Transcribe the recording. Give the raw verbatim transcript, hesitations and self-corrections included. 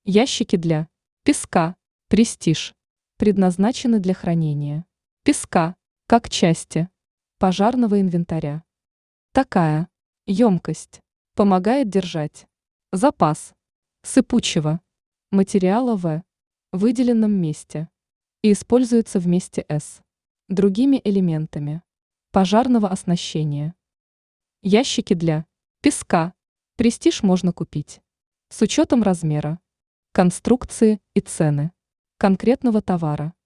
Ящики для песка, престиж, предназначены для хранения песка, как части пожарного инвентаря. Такая емкость помогает держать запас сыпучего материала в выделенном месте и используется вместе с другими элементами пожарного оснащения. Ящики для песка престиж можно купить с учетом размера, конструкции и цены конкретного товара.